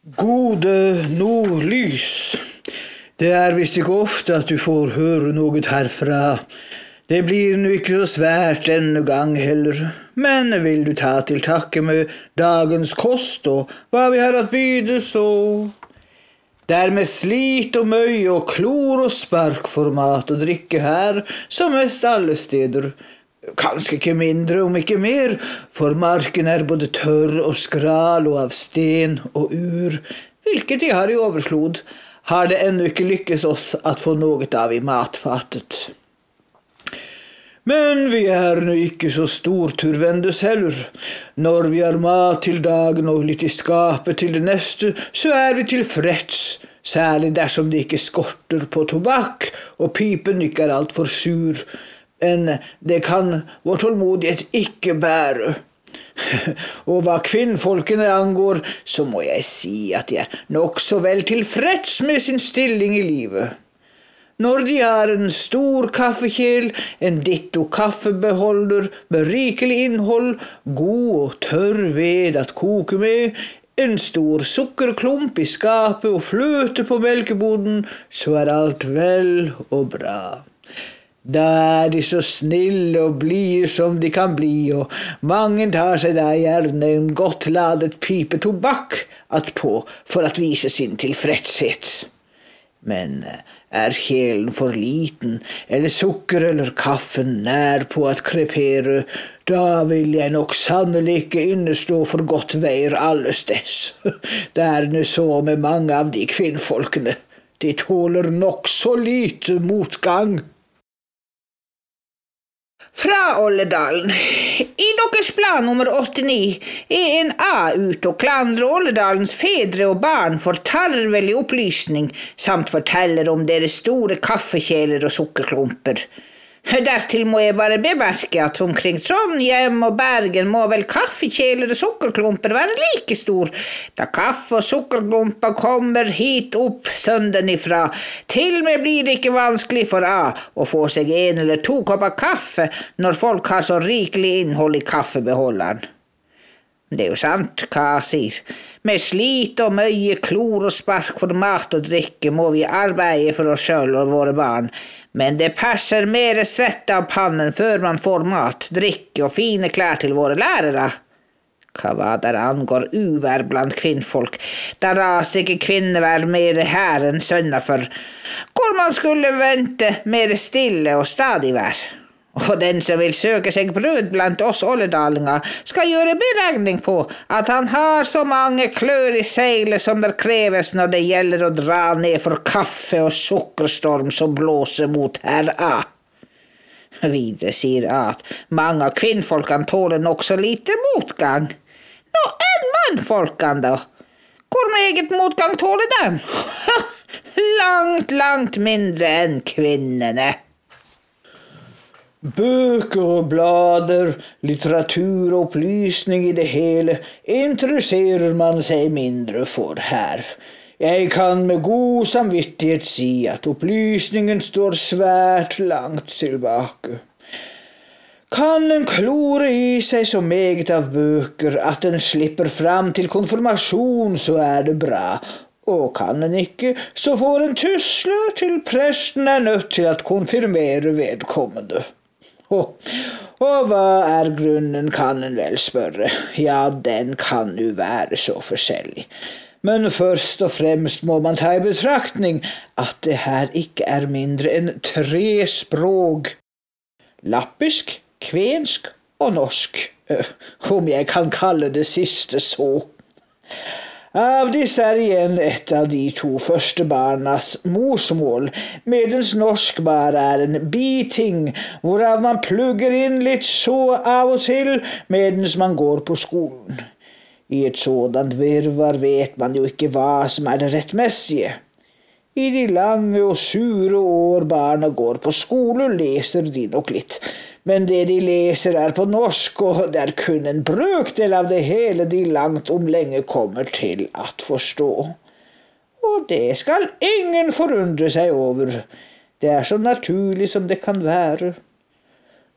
Gode nordlys. Det visst ikke ofte at du får høre noe herfra. Det blir nu ikke så svært denne gang heller, men vil du ta til takke med dagens kost og hva vi har at byde, så med slit og møye og klor og spark for mat og drikke her, som mest alle steder. Kanskje ikke mindre, om ikke mer, for marken både tørr og skral og av sten og ur, hvilket de har i overflod, har det ennå ikke lykkes oss at få noe av i matfatet. Men vi nå ikke så storturvendes heller. Når vi har mat til dagen og litt i skapet til det neste, så vi tilfreds, særlig dersom det ikke skorter på tobakk, og pipen ikke alt for sur. Men det kan vår tålmodighet ikke bære. Og hva kvinnfolkene angår, så må jeg si at de nok så vel tilfreds med sin stilling i livet. Når de har en stor kaffekjel, en ditto kaffebeholder med rikelig innhold, god og tørr ved at koke med, en stor sukkerklump i skapet og fløte på melkeboden, så alt vel og bra. Da de så snille og blide som de kan bli, og mange tar seg da gjerne en godt ladet pipe tobakk atpå for at vise sin tilfredshet. Men kjelen for liten, eller sukker eller kaffen nær på at krepere, da vil jeg nok sannelig ikke innestå for godt veier allesteds. Det nu så med mange av de kvinnfolkene. De tåler nok så lite motgang. Fra Olledalen. I deres plan nummer 89 en ute og klandrer Olledalens fedre og barn for tarvelig opplysning, samt forteller om deres store kaffekjeler og sukkerklumper. Dertil må jeg bare bemerke at omkring Trondheim og Bergen må vel kaffekjeler og sukkerklumper være like stor, da kaffe og sukkerklumper kommer hit opp sønden ifra. Til og med blir det ikke vanskelig for å få seg en eller to kopper kaffe når folk har så rikelig innhold i kaffebeholderen. Det jo sant, hva sier. Med slit og møye, klor og spark for mat og drikke må vi arbeide for oss selv og våre barn, men det passer mer svett av pannen før man får mat, drikke og fine klær til våre lærere. Hva der angår uvær blant kvinnfolk, da raser ikke kvinnevær mer her enn sønner for, hvor man skulle vente mer stille og stadig vær. Og den som vil søke seg brød blant oss olledalinger skal gjøre beregning på at han har så mange klør i seilet som det kreves når det gjelder å dra ned for kaffe og sukkerstorm som blåser mot herr A. Videre sier at mange av kvinnfolkene tåler nok så lite motgang. Nå mannfolkene da. Hvor meget motgang tåler dem? Langt mindre enn kvinnene. Bøker og blader, litteratur og opplysning i det hele interesserer man seg mindre for her. Jeg kan med god samvittighet si at opplysningen står svært langt tilbake. Kan en klore i seg så meget av bøker at den slipper fram til konfirmasjon, så det bra. Og kan en ikke, så får en tusle til presten nødt til at konfirmere vedkommende. Og hva grunnen, kan en vel spørre. Ja, den kan jo være så forskjellig. Men først og fremst må man ta i betraktning at det her ikke mindre enn 3 språk. Lappisk, kvensk og norsk, om jeg kan kalle det siste så. Av disse igjen et av de 2 første barnas morsmål, medens norsk bare en biting, hvorav man plugger inn litt så av og til, medens man går på skolen. I et sådant virvar vet man jo ikke hva som det rettmessige. I de lange og sure år barna går på skole, leser de nok litt. Men det de leser på norsk, og det kun en brøkdel av det hele de langt om lenge kommer til at forstå. Og det skal ingen forundre seg over. Det så naturlig som det kan være.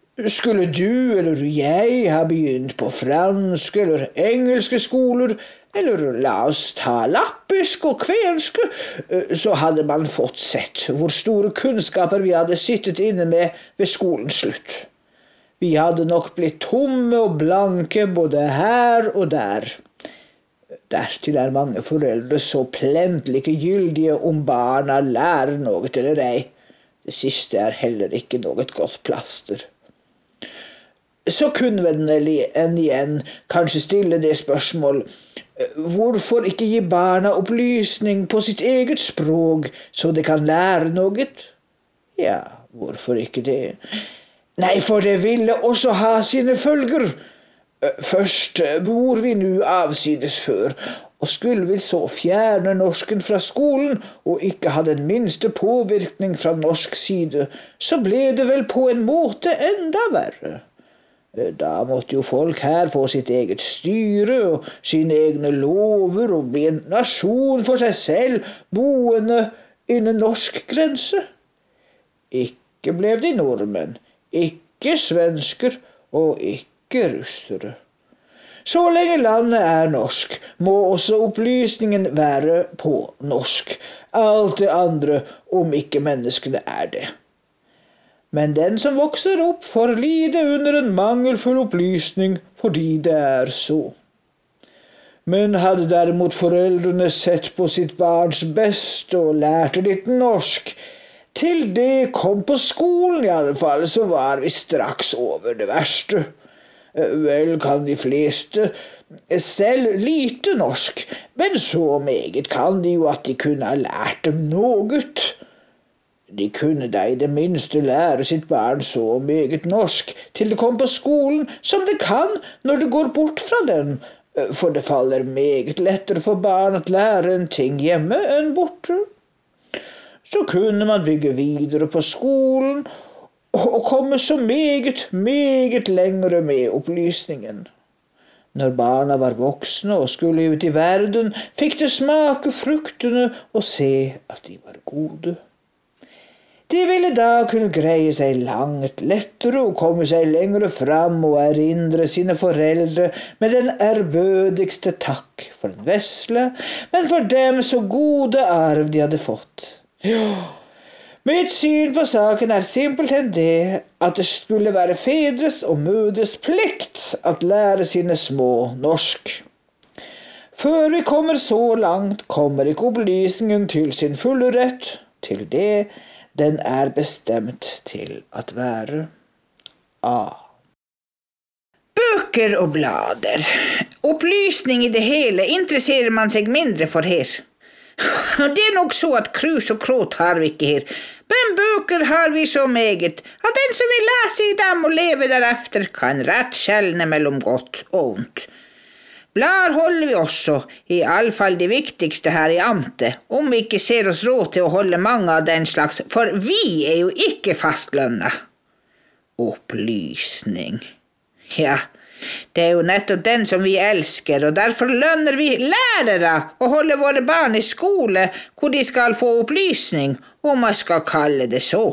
Skulle du eller jeg ha begynt på franske eller engelske skoler, eller la oss ta lappisk og kvensk, så hadde man fått sett hvor store kunnskaper vi hadde sittet inne med ved skolens slutt. Vi hadde nok blitt tomme og blanke både her og der. Dertil mange foreldre så plent likegyldige om barna lærer noe eller ei. Det siste heller ikke noe godt plaster. Så kunne en igjen kanskje stille det spørsmål, hvorfor ikke gi barna opplysning på sitt eget språk, så de kan lære noe? Ja, hvorfor ikke det? Nei, for det ville også ha sine følger. Først bor vi nå avsides før, og skulle vi så fjerne norsken fra skolen og ikke ha den minste påvirkning fra norsk side, så ble det vel på en måte enda verre. Da måtte jo folk her få sitt eget styre og sine egne lover og bli en nasjon for seg selv, boende innen norsk grense. Ikke ble de nordmenn, ikke svensker og ikke russere. Så lenge landet er norsk, må også opplysningen være på norsk. Alt det andre om ikke menneskene er det. Men den som vokser opp får lide under en mangelfull opplysning fordi det er så. Men hadde derimot foreldrene sett på sitt barns beste og lærte litt norsk, til det kom på skolen i alle fall, så var vi straks over det verste. Vel kan de fleste selv lite norsk, men så meget kan de jo at de kunne ha lært dem noe. De kunne da i det minste lære sitt barn så meget norsk til det kom på skolen som det kan når det går bort fra dem, for det faller meget lettere for barn at lære en ting hjemme enn borte. Så kunne man bygge videre på skolen og komme så meget lengre med opplysningen. Når barna var voksne og skulle ut i verden, fikk de smake fruktene og se at de var gode. De ville da kunne greie seg langt lettere og komme seg lengre fram og erindre sine foreldre med den ærbødigste takk for en vesle, men for dem så gode arv de hadde fått. Ja, mitt syn på saken er simpelthen det at det skulle være fedres og mødres plikt at lære sine små norsk. Før vi kommer så langt, kommer ikke opplysningen til sin fulle rett, til det den er bestemt til at være. A. Bøker og blader. Opplysning i det hele interesserer man seg mindre for her. Det er nok så at krus og kråt har vi ikke her, men bøker har vi så meget, at den som vil lese i dem og leve derefter, kan rett skjelne mellom godt og ondt. Blader holder vi også, i alle fall de viktigste her i amtet, om vi ikke ser oss råd til å holde mange av den slags, for vi er jo ikke fastlønnet. Opplysning. Ja, det er jo nettopp den som vi elsker, og derfor lønner vi lærere og holder våre barn i skole hvor de skal få opplysning, om man skal kalle det så.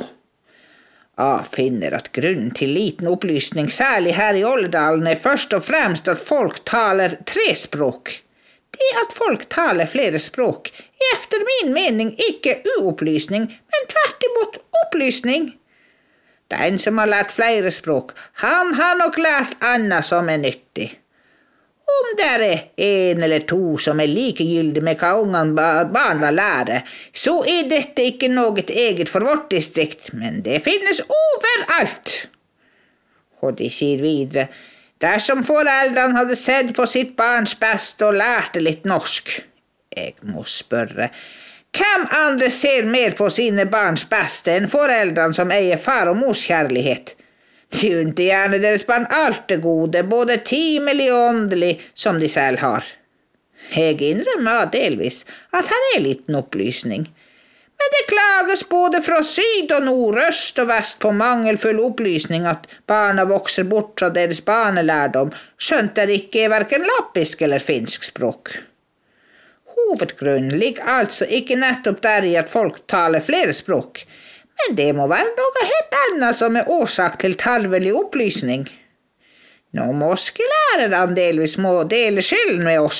A finner at grunnen til liten opplysning, særlig her i Oldedalen, er først og fremst at folk taler 3 språk. Det at folk taler flere språk er efter min mening ikke uopplysning, men tvert imot opplysning. Den som har lært flere språk, han har nok lært annet som er nyttig. Om det er 1 eller 2 som er likegyldig med hva barna lærer, så er dette ikke noe eget for vårt distrikt, men det finnes overalt. Og de sier videre, dersom foreldrene hadde sett på sitt barns beste og lærte litt norsk. Jeg må spørre, hvem andre ser mer på sine barns beste enn foreldrene som eier far og mors kjærlighet? De unte gjerne deres barn alt det gode, både timelig og åndelig, som de selv har. Jeg innrømmer delvis at her er liten opplysning. Men det klages både fra syd og nord, øst og vest på mangelfull opplysning at barna vokser bort fra deres barnelærdom, skjønt det ikke er hverken lappisk eller finsk språk. Hovedgrunnen ligger altså ikke nettopp der i at folk taler flere språk, men det må være noe helt annet som er årsak til tarvelig opplysning. Nå morske lærerne delvis må dele skylden med oss,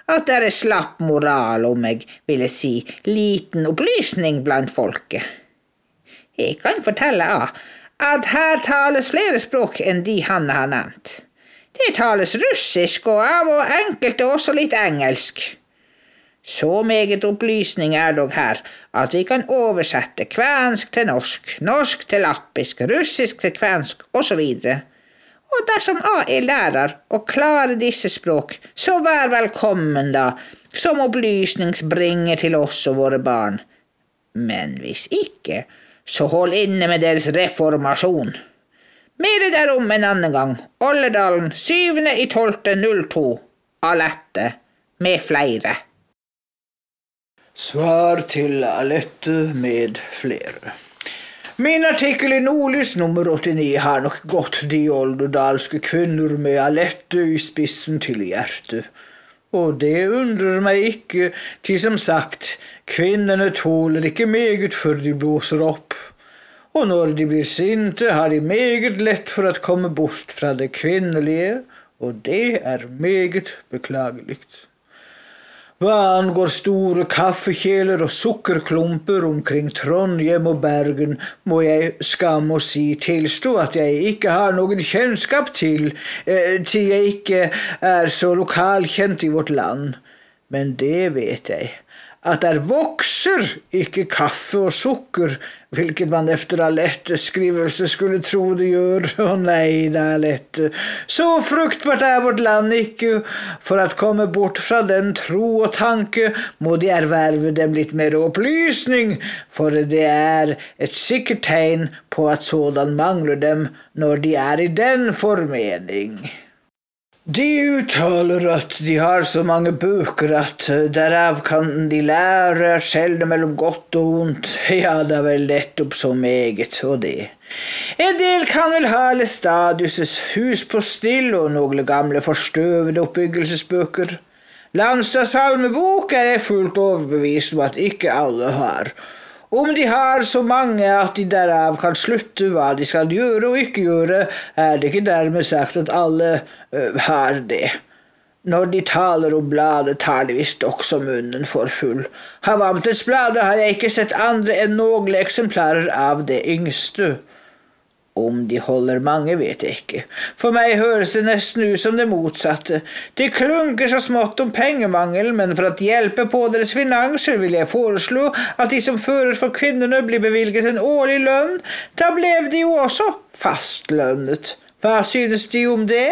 at det slapp moral, om jeg ville si liten opplysning blant folket. Jeg kan fortelle at her tales flere språk enn de han har nevnt. Det tales russisk og av og enkelte også litt engelsk. Så meget opplysning dog her at vi kan oversette kvensk til norsk, norsk til lappisk, russisk til kvensk og så videre. Og dersom lærer og klarer disse språk, så vær velkommen da, som opplysningsbringer til oss og våre barn. Men hvis ikke, så hold inne med deres reformasjon. Mere derom en annen gang, Olderdalen 7.12.02, Alette, med flere. Svar til Alette med flere. Min artikkel i Nordlys nummer 89 har nok gått de olderdalske kvinner med Alette i spissen til hjertet. Og det undrer meg ikke, til som sagt, kvinnerne tåler ikke meget før de blåser opp. Og når de blir sinte, har de meget lett for å komme bort fra det kvinnelige, og det meget beklagelig. Hva angår store kaffekjeler og sukkerklumper omkring Trondheim og Bergen, må jeg skamme å tilstå at jeg ikke har noen kjennskap til jeg ikke så lokalkjent i vårt land. Men det vet jeg, at der vokser ikke kaffe og sukker, hvilket man efter Alettes skrivelse skulle tro det gjør. Nei, det Alette. Så fruktbart vårt land ikke. For at komme bort fra den tro og tanke, må de erverve dem litt mer opplysning, for det et sikkert tegn på at sådan mangler dem når de i den formening. De uttaler at de har så mange bøker at derav kan de lære skjelne mellom godt og ondt. Ja, det vel nettopp så meget, og det. En del kan vel ha Lestadius' hus på still og noen gamle forstøvede oppbyggelsesbøker. Landstads salmebok jeg fullt overbevist om at ikke alle har. Om de har så mange at de derav kan slutte hva de skal gjøre og ikke gjøre, det ikke dermed sagt at alle har det. Når de taler om bladet, tar de visst også munnen for full. Havamtets bladet har jeg ikke sett andre enn noen eksemplarer av det yngste. Om de holder mange vet jeg ikke. For meg høres det nesten ut som det motsatte. De klunker så smått om pengemangel, men for at hjelpe på deres finanser vil jeg foreslå at de som fører for kvinnerne blir bevilget en årlig lønn. Da ble de jo også fastlønnet. Hva synes de om det?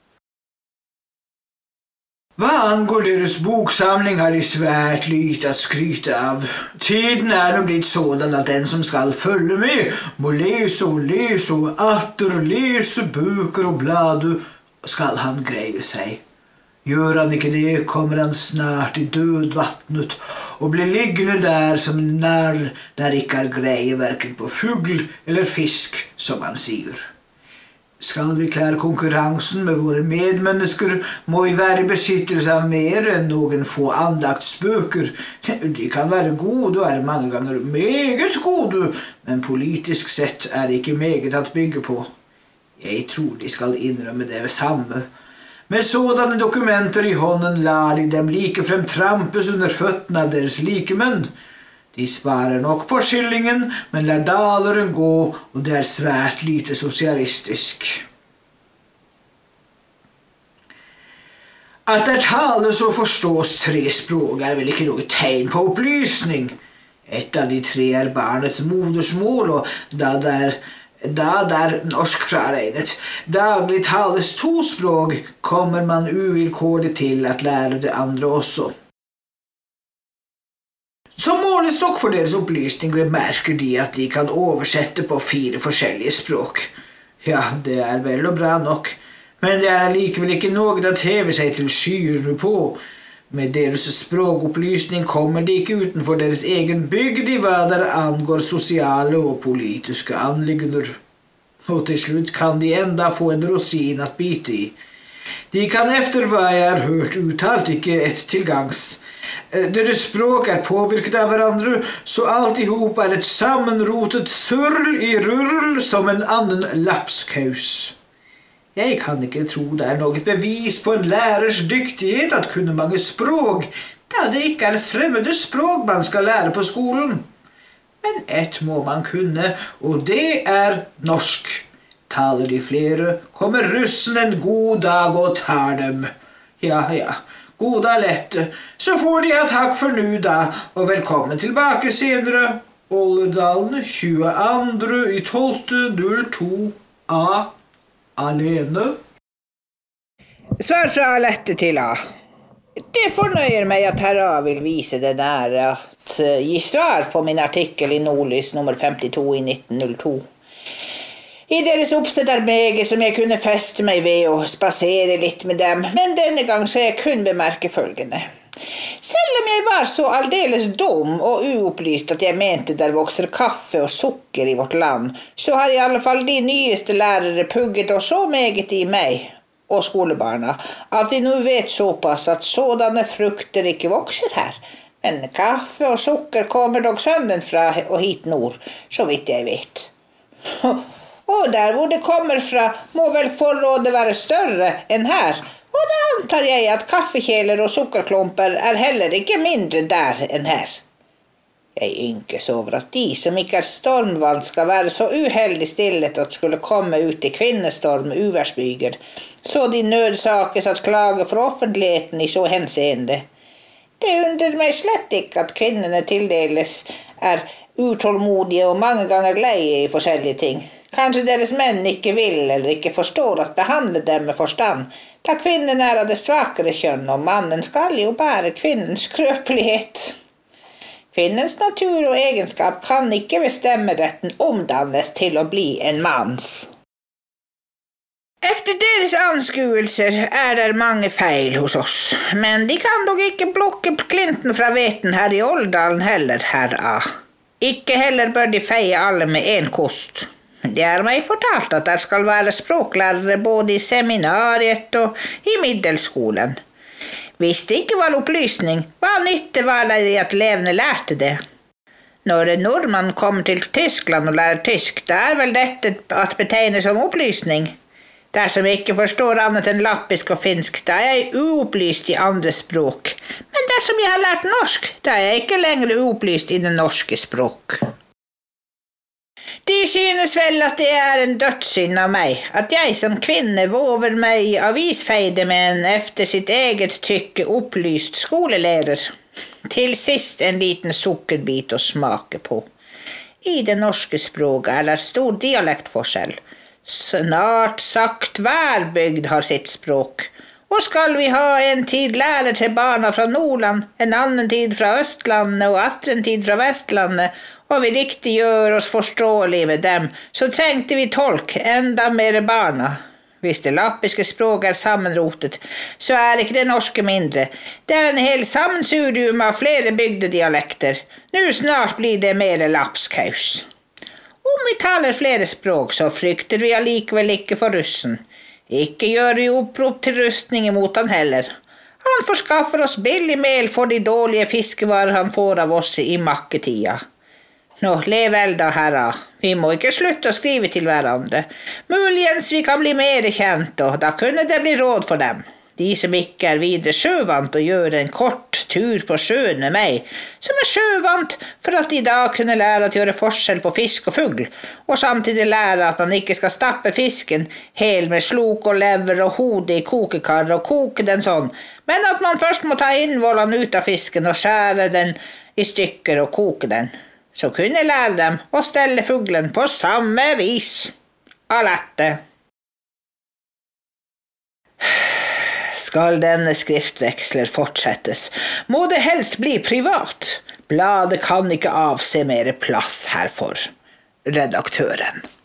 Hva angår deres boksamling har de svært lite at skryte av. Tiden nå blitt sådan at den som skal følge med, må lese og atter lese bøker og blader, skal han greie seg. Gjør han ikke det, kommer han snart i dødvattnet og blir liggende der som en narr der ikke greie hverken på fugl eller fisk, som han sier. Skal vi klare konkurransen med våre medmennesker, må vi være i besittelse av mer enn noen få andaktsbøker. De kan være gode og mange ganger meget gode, men politisk sett det ikke meget at bygge på. Jeg tror de skal innrømme det samme. Med sådanne dokumenter i hånden lar de dem likefrem trampes under føttene av deres likemenn. De sparer nok på skillingen, men lar daleren gå, og det svært lite sosialistisk. At det tales og forstås 3 språk vel ikke noe tegn på opplysning. Et av de 3 barnets modersmål, og da norsk fraregnet. Daglig tales 2 språk, kommer man uvilkårlig til at lære det andre også. Som målestokk for deres opplysning bemerker de at de kan oversette på 4 forskjellige språk. Ja, det vel og bra nok, men det likevel ikke noe å heve seg til skyene på. Med deres språkopplysning kommer de ikke utenfor deres egen bygd i hva der angår sosiale og politiske anliggender. Og til slutt kan de enda få en rosin at bite i. De kan efter hva jeg har hørt uttalt ikke et tilgangs. Deres språk påvirket av hverandre, så alt ihop et sammenrotet surl i rurl som en annen lapskaus. Jeg kan ikke tro det noe bevis på en lærers dyktighet at kunne mange språk, da det ikke fremmede språk man skal lære på skolen. Men ett må man kunne, og det norsk. Taler de flere, kommer russen en god dag og tar dem. Ja, god dag lette, så får de ha takk for nu da, og velkommen tilbake senere. Olderdalen 22.12.02 A. Alene. Svar fra Alette til A. Det fornøyer meg at herr A vil vise det nære at gi svar på min artikkel i Nordlys nummer 52 i 1902. I deres oppsett meget som jeg kunne feste meg ved og spasere litt med dem, men denne gang så jeg kun bemerke følgende. Selv om jeg var så aldeles dum og uopplyst at jeg mente der vokser kaffe og sukker i vårt land, så har i alle fall de nyeste lærere pugget og så meget i meg og skolebarna, at de nå vet såpass at sådanne frukter ikke vokser her. Men kaffe og sukker kommer dog søndenfra og hit nord, så vidt jeg vet. Og der hvor det kommer fra, må vel forrådet være større enn her, og da antar jeg at kaffekjeler og sukkerklumper heller ikke mindre der enn her. Jeg ynkes over at de som ikke stormvant skal være så uheldig stillet at skulle komme ut i kvinnestorm uværsbyger, så de nødsakes at klage for offentligheten i så henseende. Det undrer meg slett ikke at kvinnene tildeles utålmodige og mange ganger leie i forskjellige ting. Kanskje deres menn ikke vil eller ikke forstår at behandle dem med forstand, da kvinnen av det svakere kjønn, og mannen skal jo bære kvinnens skrøpelighet. Kvinnens natur og egenskap kan ikke ved stemmeretten omdannes til å bli en manns. Efter deres anskuelser det mange feil hos oss, men de kan dog ikke plukke klinten fra veten her i Olderdalen heller, herr A. Ikke heller bør de feie alle med en kost. Det meg fortalt at der skal være språklærere både i seminariet og i middelskolen. Hvis det ikke var opplysning, hva nytte var det i at elevene lærte det? Når en nordmann kommer til Tyskland og lærer tysk, da vel dette at betegne som opplysning. Dersom jeg ikke forstår annet enn lappisk og finsk, da jeg uopplyst i andre språk. Men dersom jeg har lært norsk, da jeg ikke lenger uopplyst i det norske språk. De synes vel at det en dødssynd av meg, at jeg som kvinne våver meg i avisfeide med en efter sitt eget tykke opplyst skolelærer. Til sist en liten sukkerbit å smake på. I det norske språket det stor dialektforskjell. Snart sagt hver bygd har sitt språk. Og skal vi ha en tid lærer til barna fra Nordland, en annen tid fra Østlandet og atter en tid fra Vestlandet, og vi riktig gjør oss forståelige med dem, så trengte vi tolk enda mer barna. Hvis det lappiske språket sammenrotet, så ikke det norske mindre. Det en hel sammensurium av flere bygdedialekter. Nå snart blir det mer lapskaus. Om vi taler flere språk, så frykter vi allikevel ikke for russen. Ikke gjør vi opprop til rustning imot han heller. Han forskaffer oss billig mel for de dårlige fiskevarer han får av oss i makketida. Nå, lev vel da, herra. Vi må ikke slutte å skrive til hverandre. Muligens vi kan bli mer kjent, og da kunne det bli råd for dem. De som ikke videre sjøvant og gjør en kort tur på sjøen med meg, som sjøvant for at de da kunne lære å gjøre forskjell på fisk og fugl, og samtidig lære at man ikke skal stappe fisken hel med slok og lever og hode i kokekar og koke den sånn, men at man først må ta innvollene ut av fisken og skjære den i stykker og koke den. Så kunne jeg lære dem å stelle fuglen på samme vis. Alette. Skal denne skriftveksler fortsettes, må det helst bli privat. Bladet kan ikke avse mer plass herfor. Redaktøren.